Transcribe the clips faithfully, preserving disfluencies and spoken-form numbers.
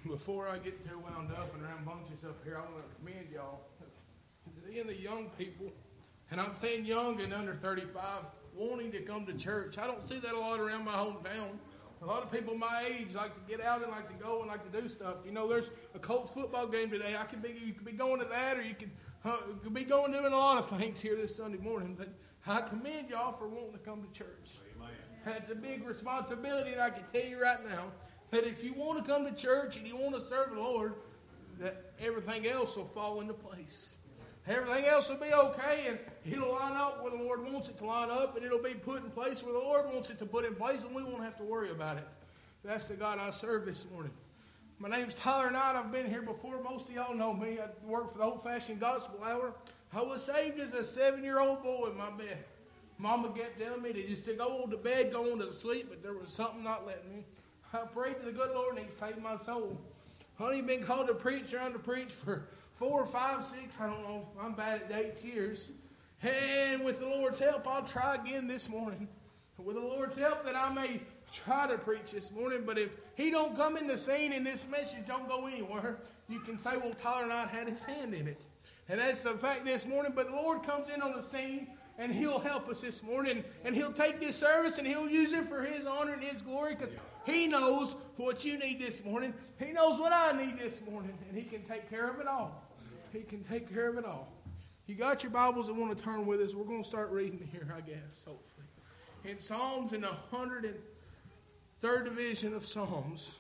Before I get too wound up and rambunctious up here, I want to commend y'all to the, the young people, and I'm saying young and under thirty-five, wanting to come to church. I don't see that a lot around my hometown. A lot of people my age like to get out and like to go and like to do stuff. You know, there's a Colts football game today. I could be, you could be going to that, or you could, uh, could be going doing a lot of things here this Sunday morning. But I commend y'all for wanting to come to church. Amen. That's a big responsibility, and I can tell you right now that if you want to come to church and you want to serve the Lord, that everything else will fall into place. Everything else will be okay, and it'll line up where the Lord wants it to line up, and it'll be put in place where the Lord wants it to put in place, and we won't have to worry about it. That's the God I serve this morning. My name's Tyler Knight. I've been here before. Most of y'all know me. I work for the Old-Fashioned Gospel Hour. I was saved as a seven-year-old boy in my bed. Mama kept telling me to just to go to bed, go on to sleep, but there was something not letting me. I prayed to the good Lord, and He saved my soul. Honey, been called to preach, trying to preach for four, five, six, I don't know. I'm bad at dates, years. And with the Lord's help, I'll try again this morning. With the Lord's help, that I may try to preach this morning. But if He don't come in the scene and this message don't go anywhere, you can say, well, Tyler Knight had his hand in it. And that's the fact this morning. But the Lord comes in on the scene, and He'll help us this morning. And He'll take this service, and He'll use it for His honor and His glory, because He knows what you need this morning. He knows what I need this morning. And He can take care of it all. He can take care of it all. You got your Bibles and want to turn with us? We're going to start reading here, I guess, hopefully. In Psalms, in the one hundred third division of Psalms.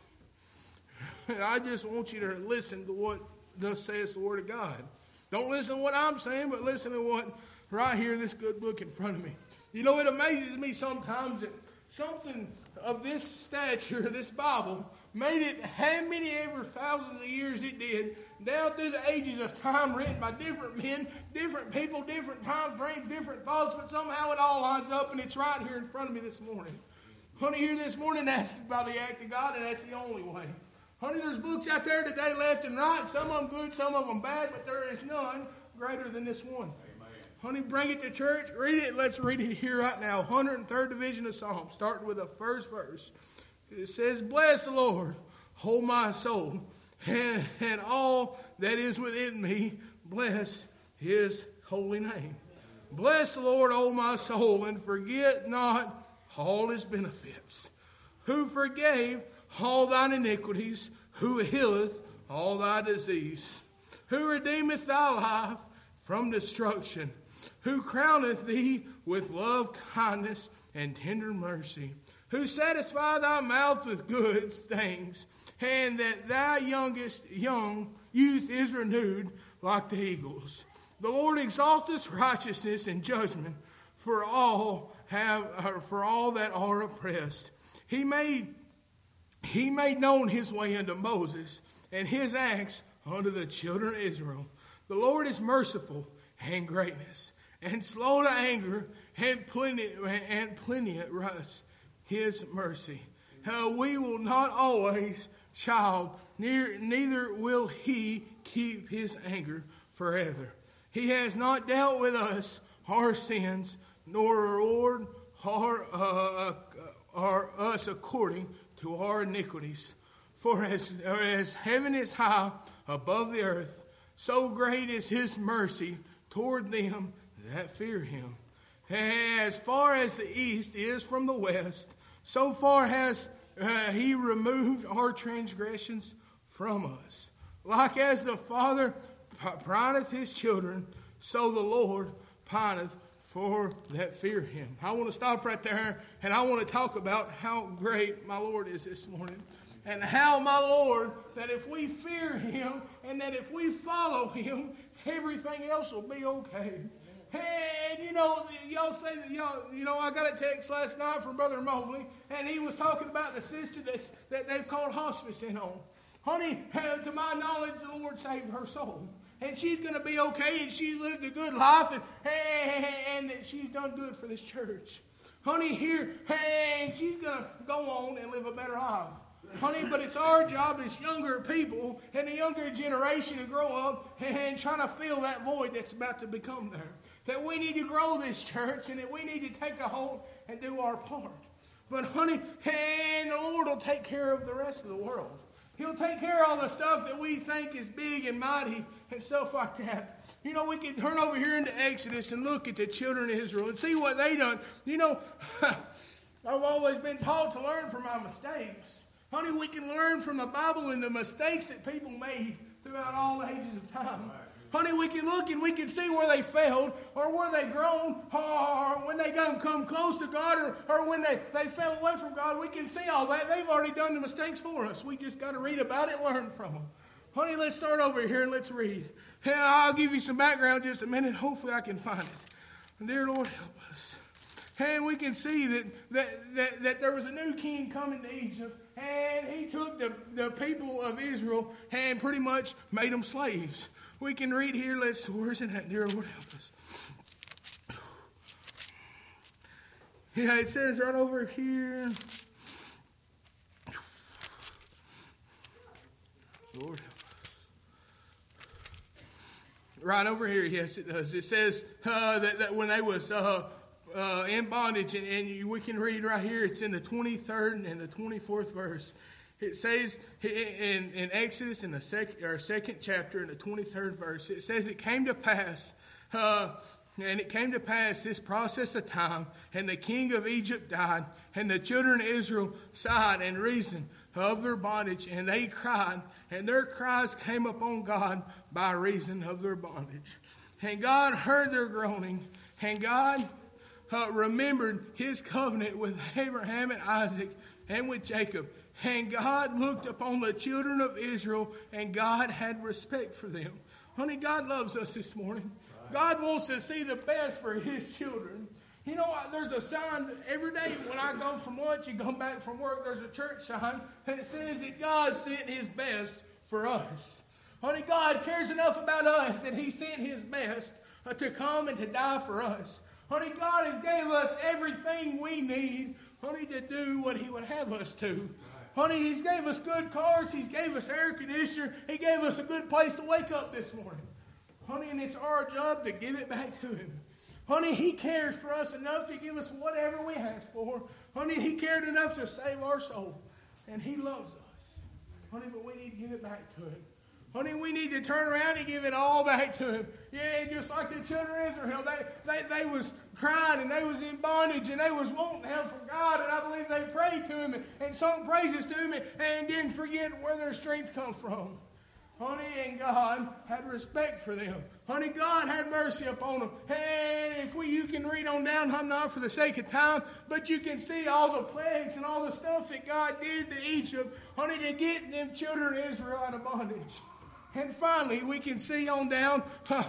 And I just want you to listen to what thus says the Word of God. Don't listen to what I'm saying, but listen to what right here in this good book in front of me. You know, it amazes me sometimes that something of this stature, this Bible, made it how many ever thousands of years it did, down through the ages of time, written by different men, different people, different time frames, different thoughts, but somehow it all lines up, and it's right here in front of me this morning. Honey, here this morning, that's by the act of God, and that's the only way. Honey, there's books out there today left and right, some of them good, some of them bad, but there is none greater than this one. Amen. Honey, bring it to church, read it, let's read it here right now. one hundred third division of Psalms, starting with the first verse. It says, bless the Lord, O my soul, and, and all that is within me, bless His holy name. Bless the Lord, O my soul, and forget not all His benefits, who forgave all thine iniquities, who healeth all thy disease, who redeemeth thy life from destruction, who crowneth thee with love, kindness, and tender mercy, who satisfy thy mouth with good things, and that thy youngest young youth is renewed like the eagles. The Lord exalteth righteousness and judgment for all have uh, for all that are oppressed. He made he made known His way unto Moses, and His acts unto the children of Israel. The Lord is merciful and greatness, and slow to anger, and plenty and plenteous His mercy. Uh, we will not always child, near, neither will He keep His anger forever. He has not dealt with us our sins, nor reward our, uh, our, us according to our iniquities. For as, as heaven is high above the earth, so great is His mercy toward them that fear Him. As far as the east is from the west, so far has uh, He removed our transgressions from us. Like as the Father pineth His children, so the Lord pineth for that fear Him. I want to stop right there, and I want to talk about how great my Lord is this morning. And how my Lord, that if we fear Him, and that if we follow Him, everything else will be okay. And, you know, y'all say that, y'all, you know, I got a text last night from Brother Mobley, and he was talking about the sister that's, that they've called hospice in on. Honey, to my knowledge, the Lord saved her soul. And she's going to be okay, and she's lived a good life, and, and that she's done good for this church. Honey, here, and she's going to go on and live a better life. Honey, but it's our job as younger people and the younger generation to grow up and try to fill that void that's about to become there. That we need to grow this church, and that we need to take a hold and do our part. But honey, and the Lord will take care of the rest of the world. He'll take care of all the stuff that we think is big and mighty and stuff like that. You know, we can turn over here into Exodus and look at the children of Israel and see what they done. You know, I've always been taught to learn from my mistakes. Honey, we can learn from the Bible and the mistakes that people made throughout all ages of time. Honey, we can look and we can see where they failed or where they grown or when they come, come close to God or, or when they, they fell away from God. We can see all that. They've already done the mistakes for us. We just got to read about it and learn from them. Honey, let's start over here and let's read. Yeah, I'll give you some background in just a minute. Hopefully I can find it. Dear Lord, help us. And we can see that, that, that, that there was a new king coming to Egypt, and he took the, the people of Israel and pretty much made them slaves. We can read here. Let's, where's it at? Dear Lord, help us. Yeah, it says right over here. Lord, help us. Right over here, yes, it does. It says uh, that, that when they was uh, uh, in bondage, and, and you, we can read right here, it's in the twenty-third and the twenty-fourth verse. It says in, in Exodus, in the sec, or second chapter, in the twenty-third verse, it says, it came to pass, uh, and it came to pass this process of time, and the king of Egypt died, and the children of Israel sighed and reasoned of their bondage, and they cried, and their cries came upon God by reason of their bondage. And God heard their groaning, and God uh, remembered his covenant with Abraham and Isaac and with Jacob. And God looked upon the children of Israel, and God had respect for them. Honey, God loves us this morning. God wants to see the best for his children. You know, there's a sign every day when I go from lunch and come back from work, there's a church sign that says that God sent his best for us. Honey, God cares enough about us that he sent his best uh, to come and to die for us. Honey, God has gave us everything we need, honey, to do what he would have us to. Honey, he's gave us good cars. He's gave us air conditioner. He gave us a good place to wake up this morning. Honey, and it's our job to give it back to him. Honey, he cares for us enough to give us whatever we ask for. Honey, he cared enough to save our soul. And he loves us. Honey, but we need to give it back to him. Honey, we need to turn around and give it all back to him. Yeah, just like the children of Israel. They, they, they was crying and they was in bondage and they was wanting help from God. And I believe they prayed to him and, and sung praises to him and, and didn't forget where their strength come from. Honey, and God had respect for them. Honey, God had mercy upon them. And if we, you can read on down, I'm not for the sake of time, but you can see all the plagues and all the stuff that God did to Egypt, honey, to get them children of Israel out of bondage. And finally, we can see on down uh,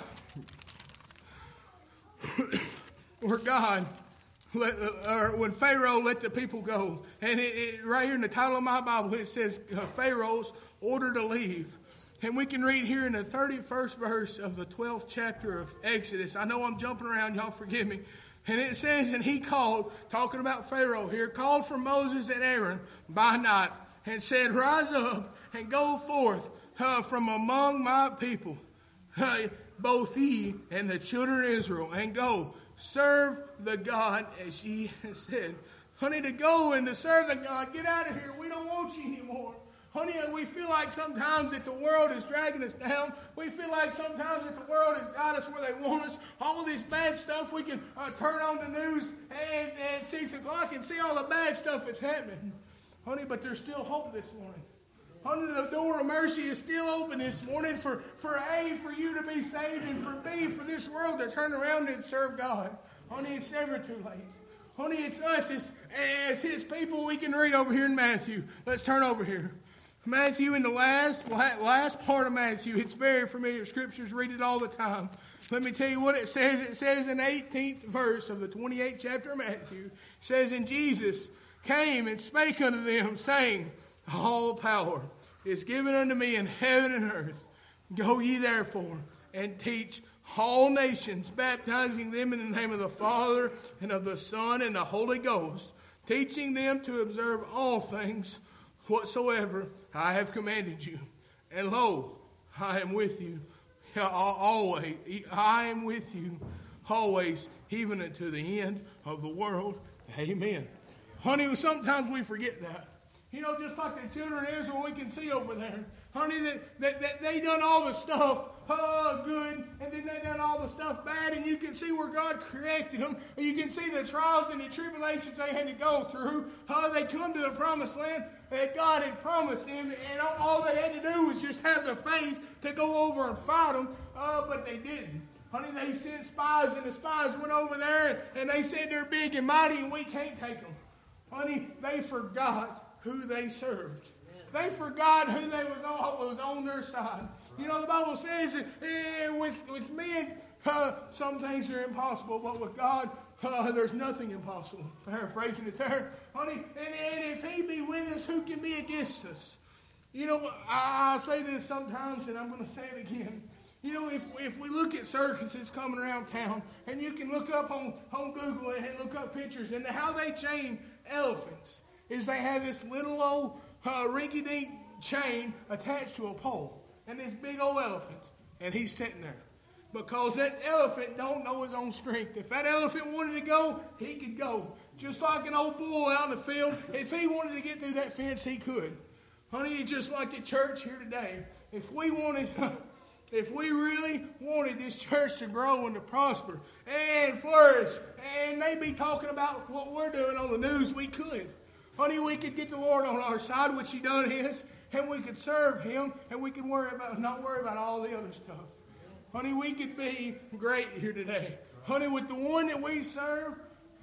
where God, let, uh, or when Pharaoh let the people go. And it, it, right here in the title of my Bible, it says uh, Pharaoh's order to leave. And we can read here in the thirty-first verse of the twelfth chapter of Exodus. I know I'm jumping around, y'all forgive me. And it says, and he called, talking about Pharaoh here, called for Moses and Aaron by night and said, rise up and go forth uh, from among my people, uh, both ye and the children of Israel, and go serve the God as ye have said. Honey, to go and to serve the God, get out of here. We don't want you anymore. Honey, we feel like sometimes that the world is dragging us down. We feel like sometimes that the world has got us where they want us. All this bad stuff, we can uh, turn on the news and at six o'clock and see all the bad stuff that's happening. Honey, but there's still hope this morning. Honey, the door of mercy is still open this morning for, for A, for you to be saved, and for B, for this world to turn around and serve God. Honey, it's never too late. Honey, it's us as, as his people. We can read over here in Matthew. Let's turn over here. Matthew, in the last last part of Matthew, it's very familiar scriptures, read it all the time. Let me tell you what it says. It says in the eighteenth verse of the twenty-eighth chapter of Matthew, it says, and Jesus came and spake unto them, saying, all power is given unto me in heaven and earth. Go ye therefore and teach all nations, baptizing them in the name of the Father and of the Son and the Holy Ghost, teaching them to observe all things whatsoever I have commanded you. And lo, I am with you always. I am with you always, even unto the end of the world. Amen. Honey, sometimes we forget that. You know, just like the children of Israel, we can see over there, honey, that, that, that they done all the stuff uh, good, and then they done all the stuff bad, and you can see where God corrected them. And you can see the trials and the tribulations they had to go through. Uh, they come to the promised land that God had promised them, and all they had to do was just have the faith to go over and fight them, uh, but they didn't. Honey, they sent spies, and the spies went over there, and they said they're big and mighty, and we can't take them. Honey, they forgot who they served. They forgot who they was on, was on their side. You know, the Bible says that eh, with, with men, uh, some things are impossible, but with God, uh, there's nothing impossible. Paraphrasing it there. Honey, and, and if he be with us, who can be against us? You know, I, I say this sometimes, and I'm going to say it again. You know, if if we look at circuses coming around town, and you can look up on, on Google and look up pictures, and how they chain elephants is they have this little old uh, rinky-dink chain attached to a pole, and this big old elephant, and he's sitting there. Because that elephant don't know his own strength. If that elephant wanted to go, he could go. Just like an old bull out in the field, if he wanted to get through that fence, he could. Honey, it's just like the church here today. If we wanted... If we really wanted this church to grow and to prosper and flourish, and they be talking about what we're doing on the news, we could. Honey, we could get the Lord on our side, which he done is, and we could serve him, and we could worry about not worry about all the other stuff. Honey, we could be great here today. Honey, with the one that we serve,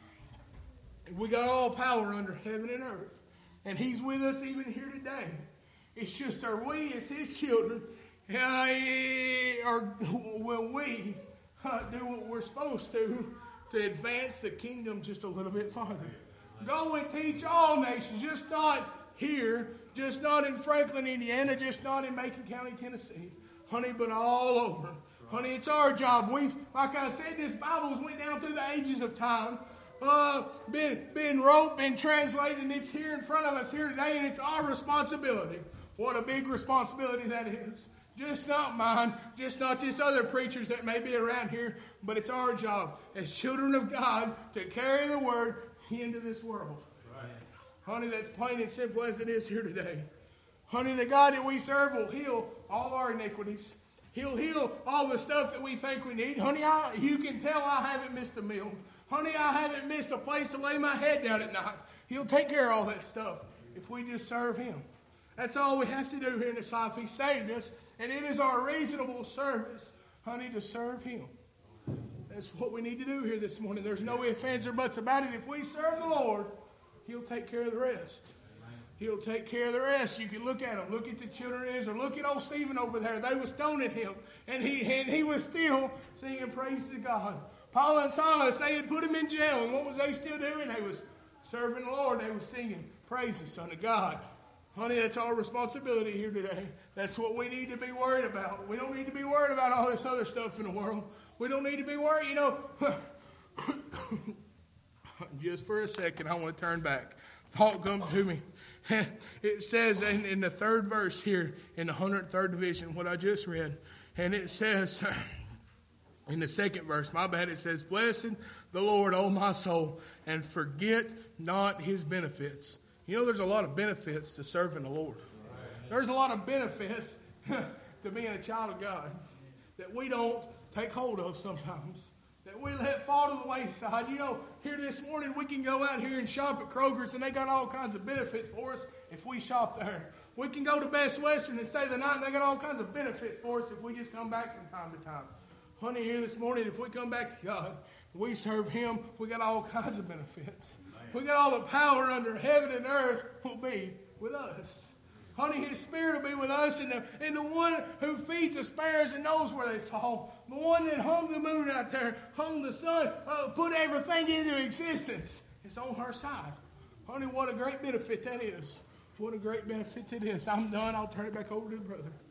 we got all power under heaven and earth. And he's with us even here today. It's just are we as his children, Uh, or will we uh, do what we're supposed to to advance the kingdom just a little bit farther? Go and teach all nations, just not here, just not in Franklin, Indiana, just not in Macon County, Tennessee, honey, but all over. Honey, it's our job. We've, like I said, this Bible's went down through the ages of time, uh, been been wrote, been translated, and it's here in front of us here today, and it's our responsibility. What a big responsibility that is. Just not mine, just not this other preachers that may be around here, but it's our job as children of God to carry the word into this world. Right. Honey, that's plain and simple as it is here today. Honey, the God that we serve will heal all our iniquities. He'll heal all the stuff that we think we need. Honey, I, you can tell I haven't missed a meal. Honey, I haven't missed a place to lay my head down at night. He'll take care of all that stuff if we just serve him. That's all we have to do here in this life. He saved us, and it is our reasonable service, honey, to serve him. That's what we need to do here this morning. There's no ifs, ands, or buts about it. If we serve the Lord, he'll take care of the rest. He'll take care of the rest. You can look at him. Look at the children of Israel. Look at old Stephen over there. They were stoning him, and he, and he was still singing praise to God. Paul and Silas, they had put him in jail, and what was they still doing? They was serving the Lord. They were singing praises unto God. Honey, that's our responsibility here today. That's what we need to be worried about. We don't need to be worried about all this other stuff in the world. We don't need to be worried. You know, just for a second, I want to turn back. Thought come to me. It says in, in the third verse here in the one hundred third division, what I just read, and it says in the second verse, my bad, it says, "Blessed the Lord, O my soul, and forget not his benefits." You know, there's a lot of benefits to serving the Lord. There's a lot of benefits to being a child of God that we don't take hold of sometimes, that we let fall to the wayside. You know, here this morning we can go out here and shop at Kroger's, and they got all kinds of benefits for us if we shop there. We can go to Best Western and stay the night, and they got all kinds of benefits for us if we just come back from time to time. Honey, here this morning, if we come back to God, we serve him, we got all kinds of benefits. We got all the power under heaven and earth will be with us. Honey, his spirit will be with us, and the, and the one who feeds the sparrows and knows where they fall, the one that hung the moon out there, hung the sun, uh, put everything into existence, is on our side. Honey, what a great benefit that is. What a great benefit it is. I'm done. I'll turn it back over to the brother.